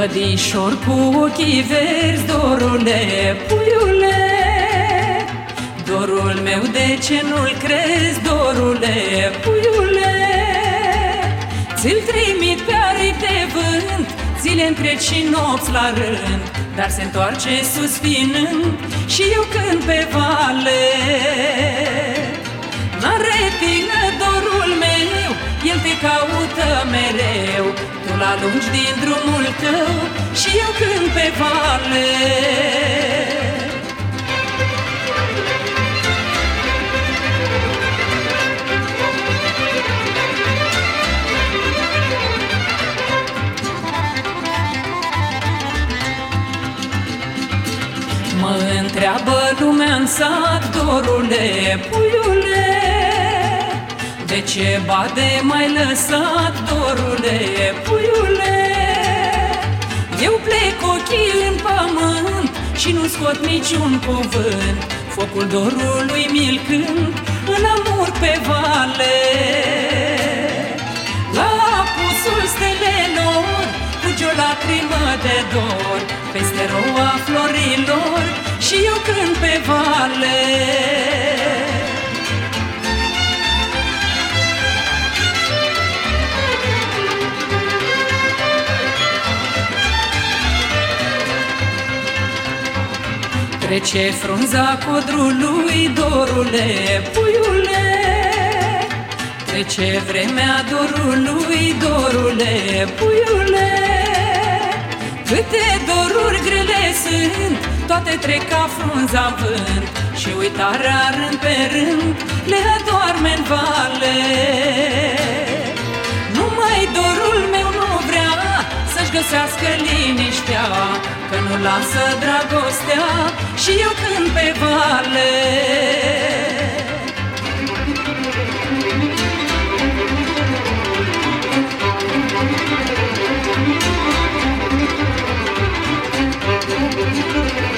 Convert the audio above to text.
Vădișor cu ochii verzi, dorule, puiule, dorul meu de ce nu-l crezi, dorule, puiule? Ți-l trimit pe aripi de vânt, zile întregi și nopți la rând, dar se întoarce suspinând și eu cânt pe vale. N-are tignă dorul meu, el te caută mereu, tu-l alungi din drumul tău și eu cânt pe vale. Mă întreabă lumea-n sat, dorule, puiule, de ce bade m-ai lăsat, dorule, puiule? Eu plec ochii în pământ și nu scot niciun cuvânt, focul dorului mi-l cânt în amur pe vale. La apusul stelelor fuge o lacrimă de dor, peste roa florilor și eu cânt pe vale. Trece frunza codrului, dorule, puiule, trece vremea dorului, dorule, puiule. Câte doruri grele sunt, toate trec ca frunza în vânt, și uitarea rând pe rând le adorme-n vale. Numai dorul meu nu vrea să-și găsească liniștea, că nu lasă dragostea și eu cânt pe vale. Thank you.